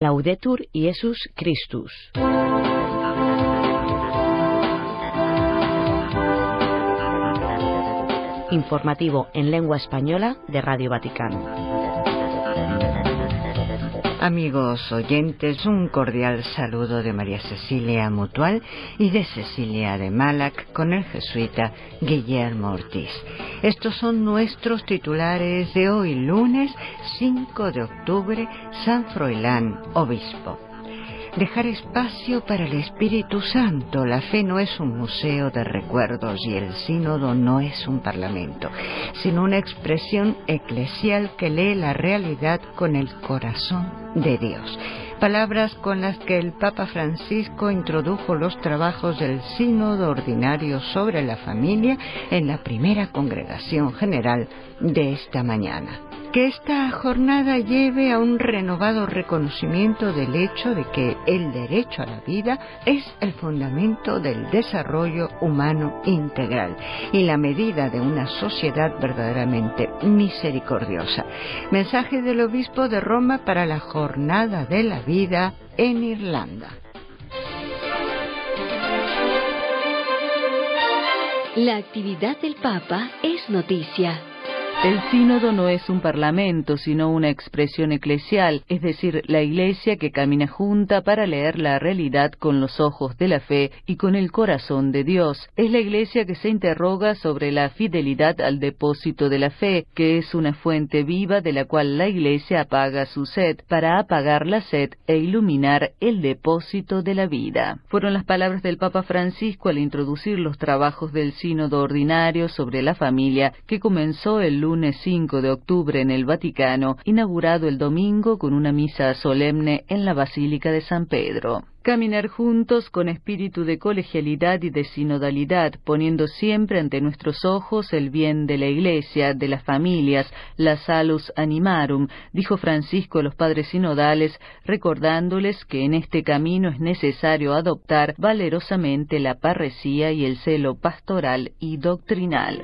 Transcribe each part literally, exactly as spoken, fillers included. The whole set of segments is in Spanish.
Laudetur Jesus Christus. Informativo en lengua española de Radio Vaticano. Amigos oyentes, un cordial saludo de María Cecilia Mutual y de Cecilia de Malac con el jesuita Guillermo Ortiz. Estos son nuestros titulares de hoy, lunes cinco de octubre, San Froilán, obispo. Dejar espacio para el Espíritu Santo. La fe no es un museo de recuerdos y el sínodo no es un parlamento, sino una expresión eclesial que lee la realidad con el corazón de Dios. Palabras con las que el Papa Francisco introdujo los trabajos del Sínodo Ordinario sobre la Familia en la primera congregación general de esta mañana. Que esta jornada lleve a un renovado reconocimiento del hecho de que el derecho a la vida es el fundamento del desarrollo humano integral y la medida de una sociedad verdaderamente misericordiosa. Mensaje del obispo de Roma para la Jornada de la Vida en Irlanda. La actividad del Papa es noticia. El sínodo no es un parlamento, sino una expresión eclesial, es decir, la Iglesia que camina junta para leer la realidad con los ojos de la fe y con el corazón de Dios. Es la Iglesia que se interroga sobre la fidelidad al depósito de la fe, que es una fuente viva de la cual la Iglesia apaga su sed, para apagar la sed e iluminar el depósito de la vida. Fueron las palabras del Papa Francisco al introducir los trabajos del sínodo ordinario sobre la familia, que comenzó el lunes lunes cinco de octubre en el Vaticano, inaugurado el domingo con una misa solemne en la Basílica de San Pedro. Caminar juntos con espíritu de colegialidad y de sinodalidad, poniendo siempre ante nuestros ojos el bien de la Iglesia, de las familias, la salus animarum, dijo Francisco a los padres sinodales, recordándoles que en este camino es necesario adoptar valerosamente la parresía y el celo pastoral y doctrinal.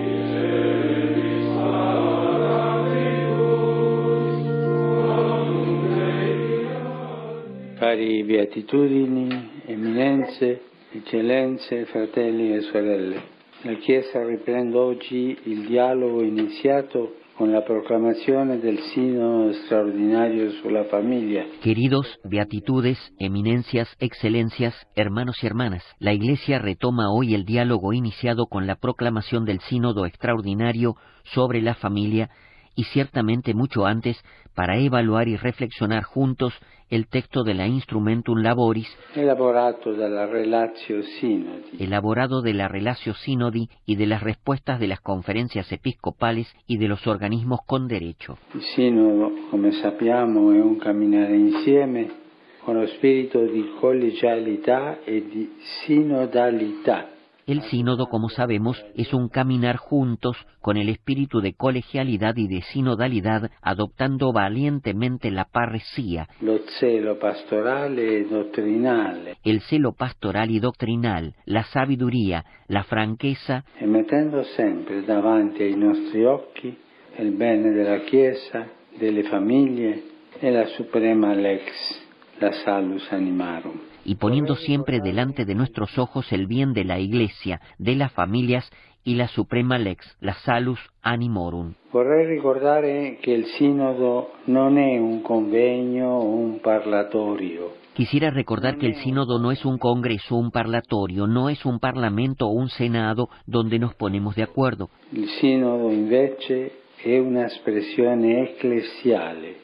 Cari beatitudini, eminenze, eccellenze, fratelli e sorelle. La Chiesa riprende oggi il dialogo iniziato con la proclamazione del Sínodo Extraordinario sulla Familia. Queridos, beatitudes, eminencias, excelencias, hermanos y hermanas, la Iglesia retoma hoy el diálogo iniciado con la proclamación del Sínodo Extraordinario sobre la Familia y ciertamente mucho antes para evaluar y reflexionar juntos el texto de la Instrumentum Laboris, elaborado de la Relatio Sinodi, elaborado de la Relatio Sinodi y de las respuestas de las conferencias episcopales y de los organismos con derecho. Il Sinodo, come sappiamo, è un camminare insieme con lo spirito di collegialità e di sinodalità. El sínodo, como sabemos, es un caminar juntos con el espíritu de colegialidad y de sinodalidad, adoptando valientemente la parresía, lo celo pastorale e dottrinale, el celo pastoral y doctrinal, la sabiduría, la franqueza, e mettendo sempre davanti ai nostri occhi il bene della Chiesa, delle famiglie e la suprema lex, la salus animarum. Y poniendo siempre delante de nuestros ojos el bien de la Iglesia, de las familias y la suprema lex, la salus animorum. Vorrei ricordare che il Sinodo non è un convegno o un parlatorio. Quisiera recordar que el sínodo no es un congreso, un parlatorio, no es un parlamento o un senado donde nos ponemos de acuerdo. Il Sinodo invece è un'espressione ecclesiale,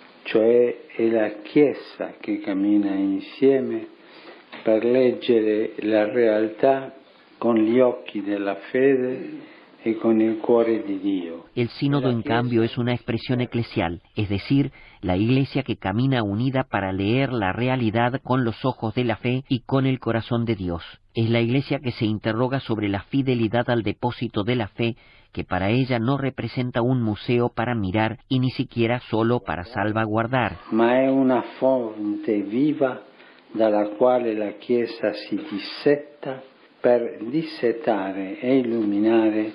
cioè è la Chiesa che cammina insieme per leggere la realtà con gli occhi della fede e con il cuore di Dio. El sínodo, en cambio, es una expresión eclesial, es decir, la Iglesia que camina unida para leer la realidad con los ojos de la fe y con el corazón de Dios. Es la Iglesia que se interroga sobre la fidelidad al depósito de la fe, que para ella no representa un museo para mirar y ni siquiera solo para salvaguardar. Ma è una fonte viva dalla quale la Chiesa si dissetta per dissetare e illuminare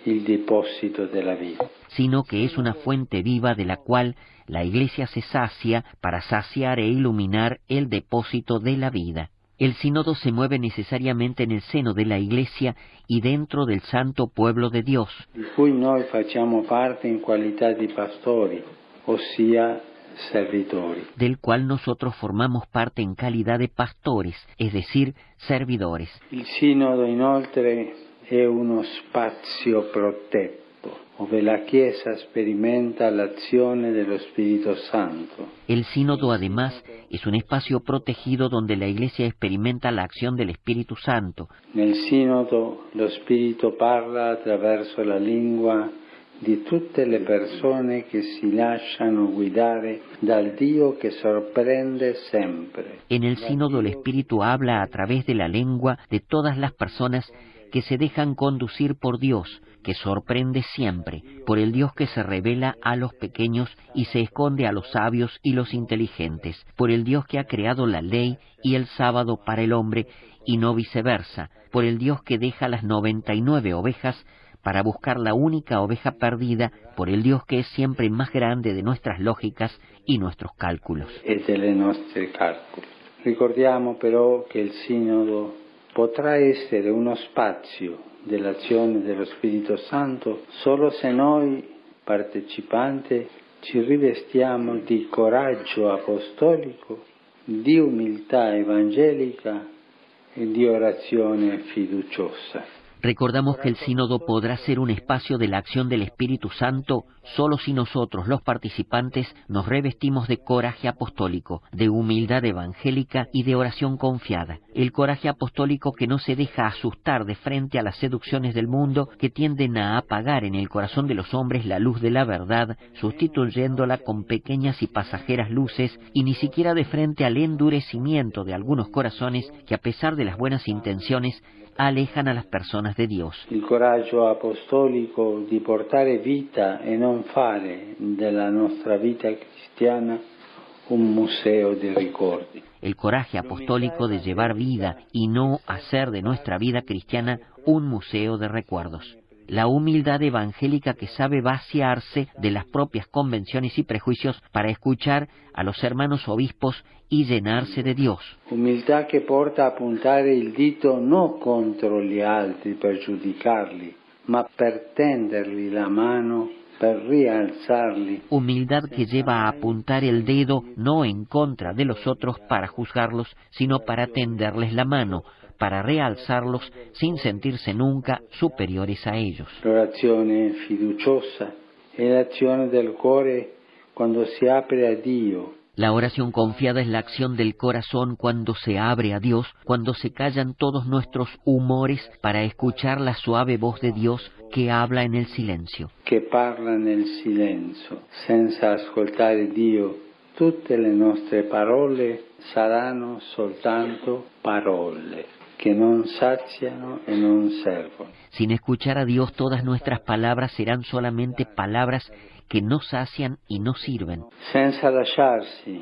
il deposito della vita. Sino que es una fuente viva de la cual la Iglesia se sacia para saciar e iluminar el depósito de la vida. El sínodo se mueve necesariamente en el seno de la Iglesia y dentro del santo pueblo de Dios, di cui noi facciamo parte in qualità di pastori, ossia servitori. del cual nosotros formamos parte en calidad de pastores, es decir, servidores. Il Sinodo inoltre è uno spazio protetto, dove la Chiesa sperimenta l'azione dello Spirito Santo. El sínodo además es un espacio protegido donde la Iglesia experimenta la acción del Espíritu Santo. Nel Sinodo lo Spirito parla attraverso la lingua di tutte le persone che si lasciano guidare dal Dio che sorprende sempre. En el sínodo el Espíritu habla a través de la lengua de todas las personas que se dejan conducir por Dios, que sorprende siempre, por el Dios que se revela a los pequeños y se esconde a los sabios y los inteligentes, por el Dios que ha creado la ley y el sábado para el hombre y no viceversa, por el Dios que deja las noventa y nueve ovejas para buscar la única oveja perdida, por el Dios que es siempre más grande de nuestras lógicas y nuestros cálculos. E delle nostre calcoli. Ricordiamo però che il Sinodo potrà essere uno spazio dell'azione dello Spirito Santo solo se noi, partecipanti, ci rivestiamo di coraggio apostolico, di umiltà evangelica e di orazione fiduciosa. Recordamos que el sínodo podrá ser un espacio de la acción del Espíritu Santo solo si nosotros, los participantes, nos revestimos de coraje apostólico, de humildad evangélica y de oración confiada. El coraje apostólico que no se deja asustar de frente a las seducciones del mundo que tienden a apagar en el corazón de los hombres la luz de la verdad, sustituyéndola con pequeñas y pasajeras luces, y ni siquiera de frente al endurecimiento de algunos corazones que, a pesar de las buenas intenciones, alejan a las personas de Dios. Il coraggio apostolico di portare vita e non fare della nostra vita cristiana un museo di ricordi. El coraje apostólico de llevar vida y no hacer de nuestra vida cristiana un museo de recuerdos. La humildad evangélica que sabe vaciarse de las propias convenciones y prejuicios para escuchar a los hermanos obispos y llenarse de Dios. Umiltà che porta a puntare il dito non contro gli altri per giudicarli, ma per tendergli la mano, per rialzarli. Humildad que lleva a apuntar el dedo no en contra de los otros para juzgarlos, sino para tenderles la mano, para realzarlos sin sentirse nunca superiores a ellos. L'orazione fiduciosa è l'azione del cuore quando si apre a Dio. La oración confiada es la acción del corazón cuando se abre a Dios, cuando se callan todos nuestros humores para escuchar la suave voz de Dios que habla en el silencio. Che parla nel silenzio, senza ascoltare Dio, tutte le nostre parole saranno soltanto parole, che non saziano e non servono. Sin escuchar a Dios, todas nuestras palabras serán solamente palabras que no sacian y no sirven. Senza lasciarsi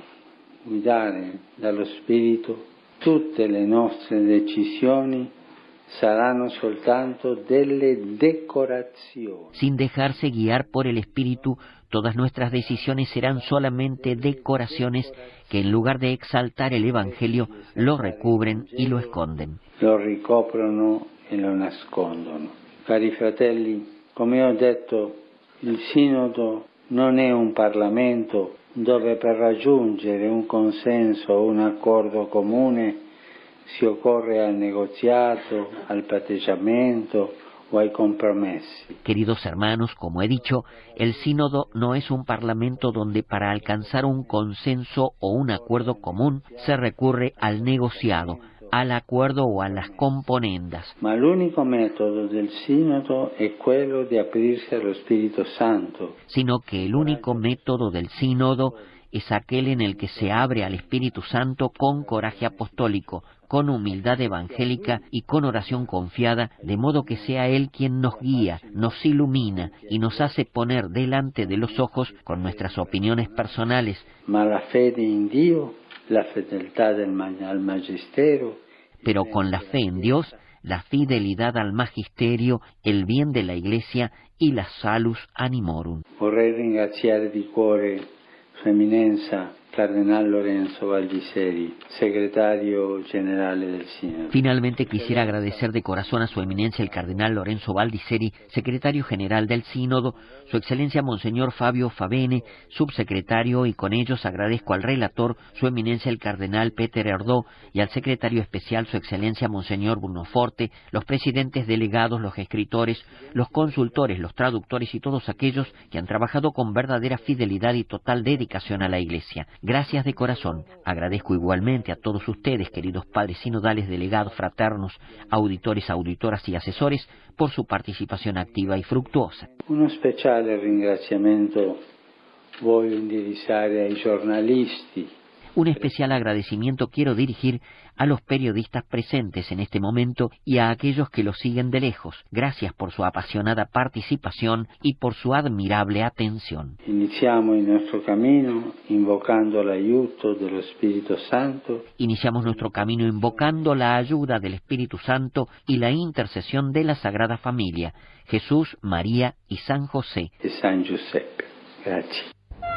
guidare dallo Spirito, tutte le nostre decisioni saranno soltanto delle decorazioni. Sin dejarse guiar por el Espíritu, todas nuestras decisiones serán solamente decoraciones que en lugar de exaltar el Evangelio, lo recubren y lo esconden. Lo ricoprono e lo nascondono. Cari fratelli, come ho detto, il Sinodo non è un Parlamento dove per raggiungere un consenso o un accordo comune si occorre al negoziato, al patteggiamento o ai compromessi. Queridos hermanos, como he dicho, el sínodo no es un parlamento donde para alcanzar un consenso o un acuerdo común se recurre al negociado, al acuerdo o a las componendas. Ma l'unico metodo del Sinodo è quello di aprirsi allo Spirito Santo. Sino que el único método del sínodo es aquel en el que se abre al Espíritu Santo con coraje apostólico, con humildad evangélica y con oración confiada, de modo que sea Él quien nos guía, nos ilumina y nos hace poner delante de los ojos, con nuestras opiniones personales, Ma la fede in Dio, la fedeltà del, al Magistero, pero con la fe en Dios, la fidelidad al magisterio, el bien de la Iglesia y la salus animorum. Vorrei ringraziare di cuore Sua Eminenza Cardenal Lorenzo Baldisseri, secretario generale del Sínodo. Finalmente quisiera agradecer de corazón a Su Eminencia el Cardenal Lorenzo Baldisseri, secretario general del Sínodo, Su Excelencia Monseñor Fabio Favene, subsecretario, y con ellos agradezco al relator, Su Eminencia el Cardenal Peter Erdó, y al secretario especial, Su Excelencia Monseñor Bruno Forte, los presidentes delegados, los escritores, los consultores, los traductores y todos aquellos que han trabajado con verdadera fidelidad y total dedicación a la Iglesia. Gracias de corazón. Agradezco igualmente a todos ustedes, queridos padres sinodales, delegados, fraternos, auditores, auditoras y asesores, por su participación activa y fructuosa. Uno speciale ringraziamento voglio indirizzare ai giornalisti. Un especial agradecimiento quiero dirigir a los periodistas presentes en este momento y a aquellos que los siguen de lejos. Gracias por su apasionada participación y por su admirable atención. Iniciamos nuestro camino invocando el aiuto dello Spirito Santo. Iniciamos nuestro camino invocando la ayuda del Espíritu Santo y la intercesión de la Sagrada Familia, Jesús, María y San José. Y San Giuseppe. Gracias.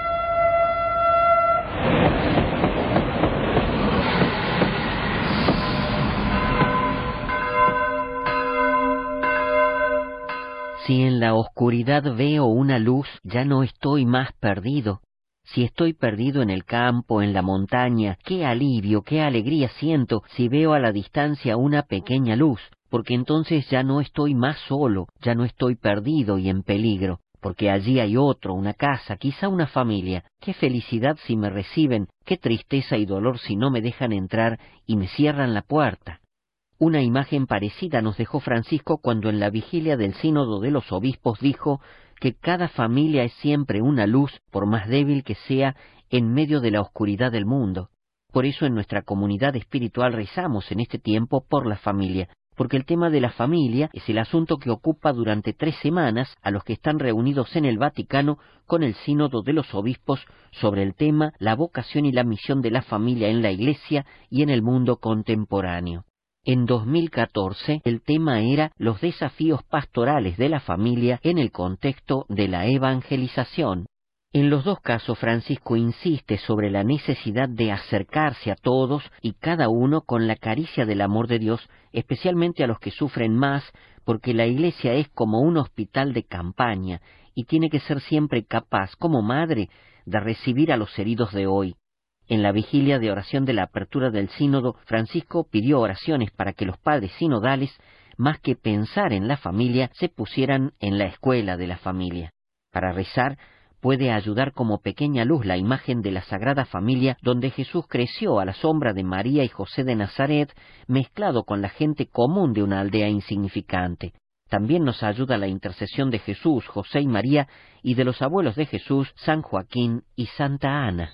Si en la oscuridad veo una luz, ya no estoy más perdido. Si estoy perdido en el campo, en la montaña, qué alivio, qué alegría siento si veo a la distancia una pequeña luz, porque entonces ya no estoy más solo, ya no estoy perdido y en peligro, porque allí hay otro, una casa, quizá una familia. Qué felicidad si me reciben, qué tristeza y dolor si no me dejan entrar y me cierran la puerta. Una imagen parecida nos dejó Francisco cuando en la vigilia del Sínodo de los Obispos dijo que cada familia es siempre una luz, por más débil que sea, en medio de la oscuridad del mundo. Por eso en nuestra comunidad espiritual rezamos en este tiempo por la familia, porque el tema de la familia es el asunto que ocupa durante tres semanas a los que están reunidos en el Vaticano con el Sínodo de los Obispos sobre el tema la vocación y la misión de la familia en la Iglesia y en el mundo contemporáneo. En dos mil catorce, el tema era los desafíos pastorales de la familia en el contexto de la evangelización. En los dos casos, Francisco insiste sobre la necesidad de acercarse a todos y cada uno con la caricia del amor de Dios, especialmente a los que sufren más, porque la Iglesia es como un hospital de campaña y tiene que ser siempre capaz, como madre, de recibir a los heridos de hoy. En la vigilia de oración de la apertura del sínodo, Francisco pidió oraciones para que los padres sinodales, más que pensar en la familia, se pusieran en la escuela de la familia. Para rezar, puede ayudar como pequeña luz la imagen de la Sagrada Familia, donde Jesús creció a la sombra de María y José de Nazaret, mezclado con la gente común de una aldea insignificante. También nos ayuda la intercesión de Jesús, José y María, y de los abuelos de Jesús, San Joaquín y Santa Ana.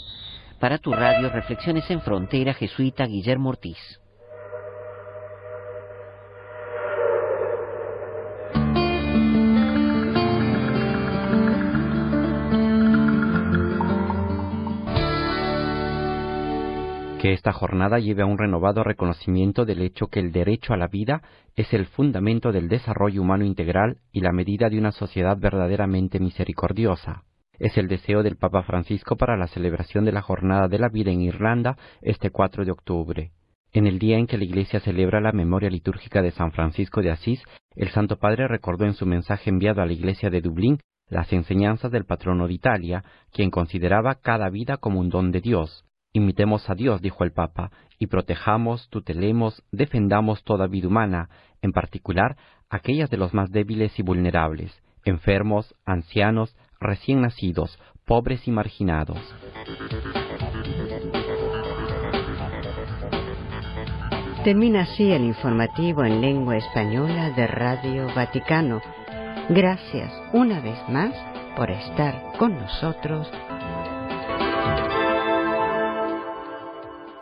Para tu radio, Reflexiones en Frontera, jesuita Guillermo Ortiz. Que esta jornada lleve a un renovado reconocimiento del hecho que el derecho a la vida es el fundamento del desarrollo humano integral y la medida de una sociedad verdaderamente misericordiosa. Es el deseo del Papa Francisco para la celebración de la Jornada de la Vida en Irlanda este cuatro de octubre. En el día en que la Iglesia celebra la memoria litúrgica de San Francisco de Asís, el Santo Padre recordó en su mensaje enviado a la Iglesia de Dublín las enseñanzas del patrono de Italia, quien consideraba cada vida como un don de Dios. Imitemos a Dios, dijo el Papa, y protejamos, tutelemos, defendamos toda vida humana, en particular aquellas de los más débiles y vulnerables, enfermos, ancianos, recién nacidos, pobres y marginados. Termina así el informativo en lengua española de Radio Vaticano. Gracias una vez más por estar con nosotros